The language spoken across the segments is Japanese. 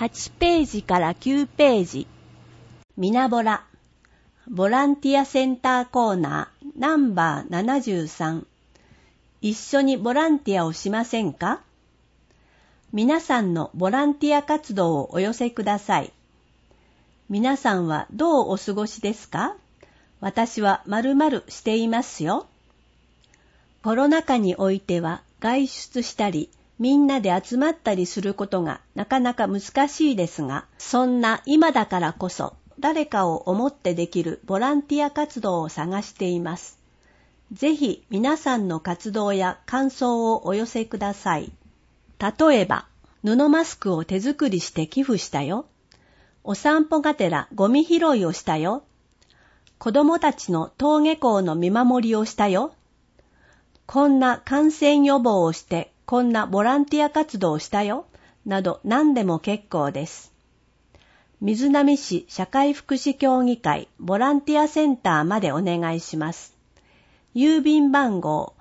8ページから9ページ。みなぼら、ボランティアセンターコーナーナンバー73。一緒にボランティアをしませんか？皆さんのボランティア活動をお寄せください。皆さんはどうお過ごしですか？私は〇〇していますよ。コロナ禍においては外出したり、みんなで集まったりすることがなかなか難しいですが、そんな今だからこそ誰かを思ってできるボランティア活動を探しています。ぜひ皆さんの活動や感想をお寄せください。例えば、布マスクを手作りして寄付したよ。お散歩がてらゴミ拾いをしたよ。子供たちの登下校の見守りをしたよ。こんな感染予防をしてこんなボランティア活動をしたよ。など何でも結構です。瑞浪市社会福祉協議会ボランティアセンターまでお願いします。郵便番号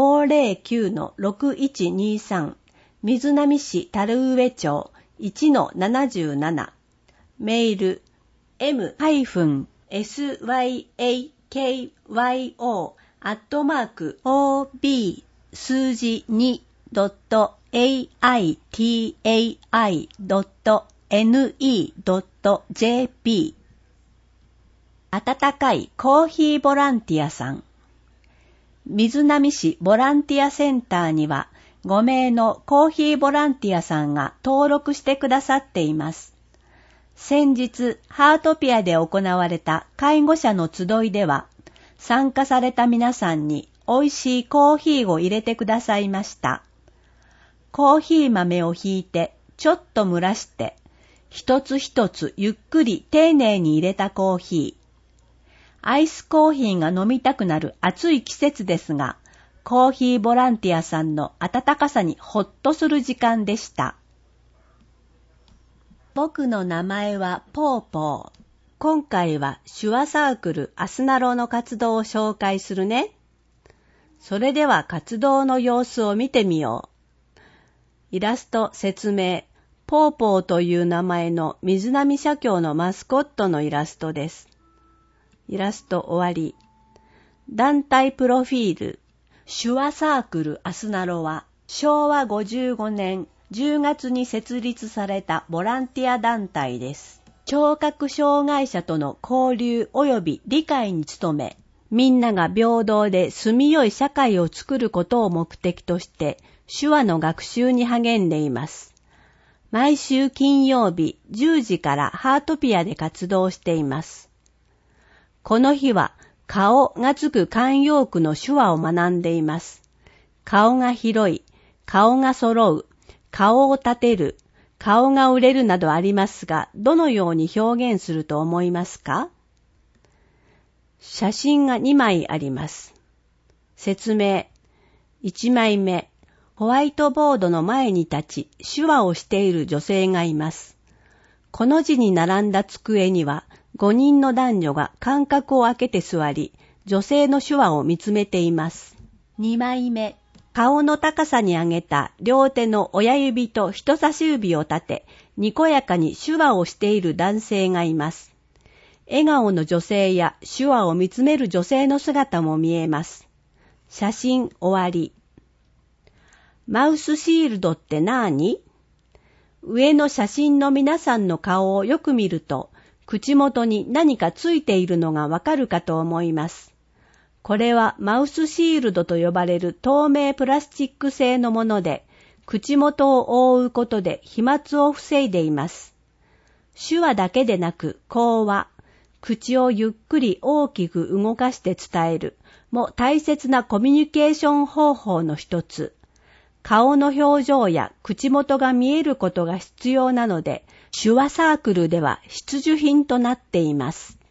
509-6123 瑞浪市樽上町 1-77 メール m-sykyo@ob-2.aiti.ne.jp 温かいコーヒーボランティアさん。瑞浪市ボランティアセンターには5名のコーヒーボランティアさんが登録してくださっています。先日、ハートピアで行われた介護者の集いでは、参加された皆さんに美味しいコーヒーを入れてくださいました。コーヒー豆をひいて、ちょっと蒸らして、一つ一つゆっくり丁寧に入れたコーヒー。アイスコーヒーが飲みたくなる暑い季節ですが、コーヒーボランティアさんの温かさにほっとする時間でした。僕の名前はポーポー。今回は手話サークルアスナロの活動を紹介するね。それでは活動の様子を見てみよう。イラスト説明。ポーポーという名前の瑞浪社協のマスコットのイラストです。イラスト終わり。団体プロフィール。手話サークルアスナロは昭和55年10月に設立されたボランティア団体です。聴覚障害者との交流及び理解に努め、みんなが平等で住みよい社会を作ることを目的として手話の学習に励んでいます。毎週金曜日10時からハートピアで活動しています。この日は顔がつく慣用句の手話を学んでいます。顔が広い、顔が揃う、顔を立てる、顔が売れるなどありますが、どのように表現すると思いますか？写真が2枚あります。説明。1枚目、ホワイトボードの前に立ち、手話をしている女性がいます。この字に並んだ机には、5人の男女が間隔を空けて座り、女性の手話を見つめています。2枚目、顔の高さに上げた両手の親指と人差し指を立て、にこやかに手話をしている男性がいます。笑顔の女性や手話を見つめる女性の姿も見えます。写真終わり。マウスシールドって何？上の写真の皆さんの顔をよく見ると、口元に何かついているのがわかるかと思います。これはマウスシールドと呼ばれる透明プラスチック製のもので、口元を覆うことで飛沫を防いでいます。手話だけでなく口話、口をゆっくり大きく動かして伝えるも大切なコミュニケーション方法の一つ。顔の表情や口元が見えることが必要なので、手話サークルでは必需品となっています。